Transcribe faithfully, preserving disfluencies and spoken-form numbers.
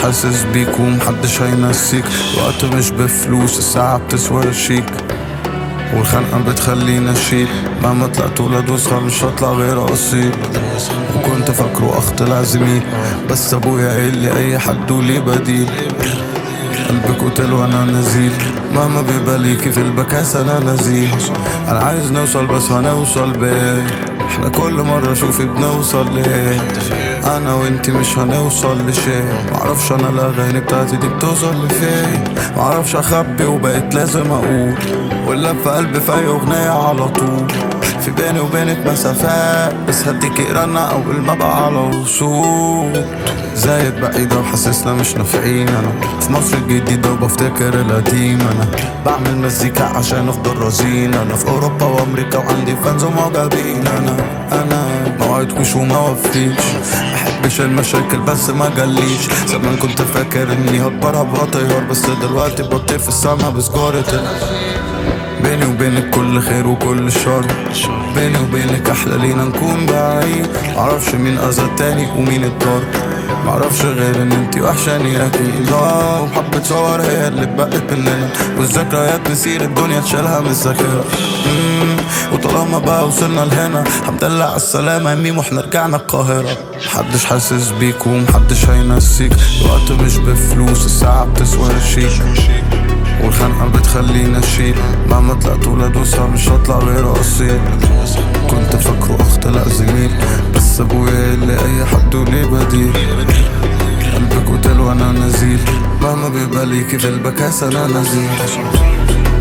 حاسس بيك ومحدش هينسيك. الوقت مش بفلوس، الساعة بتسوى الشيك، والخنقة بتخلينا نشيل. مهما طلعت ولاد وصغر مش هطلع غير أصيل. وكنت فاكره أخ طلع زميل، بس أبويا قايل لي أي حد وليه بديل. قلبك قتل وانا نزيل، مهما بيبقى ليكي في البكاسة انا نزيل. انا عايز نوصل بس هنوصل بايه؟ احنا كل مرة شوفي بنوصل ليه؟ انا وانتي مش هنوصل لشيء. معرفش انا الاغاني بتاعتي دي بتوصل لفين. معرفش اخبي وبقيت لازم اقول، واللي في قلبي في اي اغنية على طول. في بيني وبينك مسافات، بس هديكي رنة اول ما بقى على وصول. زايد بعيدة وحاسسنا مش نافعين. انا في مصر الجديدة وبفتكر القديم. انا بعمل مزيكا عشان افضل رزين. انا في اوروبا وامريكا وعندي فانز ومعجبين. انا انا ما وعدكوش وما وفيش، محبش المشاكل بس ما جاليش. زمان كنت فاكر اني هكبر هبقى طيار، بس دلوقتي بطير في السما بسجارة. بيني وبينك كل خير وكل شر، بيني وبينك احلى لينا نكون بعيد. معرفش مين اذى التاني ومين اتضر، معرفش غير ان انتي وحشاني اكيد. اه وحبة صور هي اللي بقت مننا، والذكريات نسير الدنيا تشيلها من الذاكرة. وطالما بقى وصلنا لهنا الحمد لله على السلامة يا ميم، واحنا رجعنا القاهرة. محدش حاسس بيك ومحدش هينسيك. الوقت مش بفلوس، الساعة بتسوى الشيك، والخنقة بتخلينا نشيل. مهما طلعت ولاد وصغر مش هطلع غير أصيل. كنت فاكره أخ طلع زميل، بس أبويا اللي أي حد وليه بديل. قلبك قتل وأنا نزيل، مهما بيبقى ليكي في البكاسة أنا نزيل.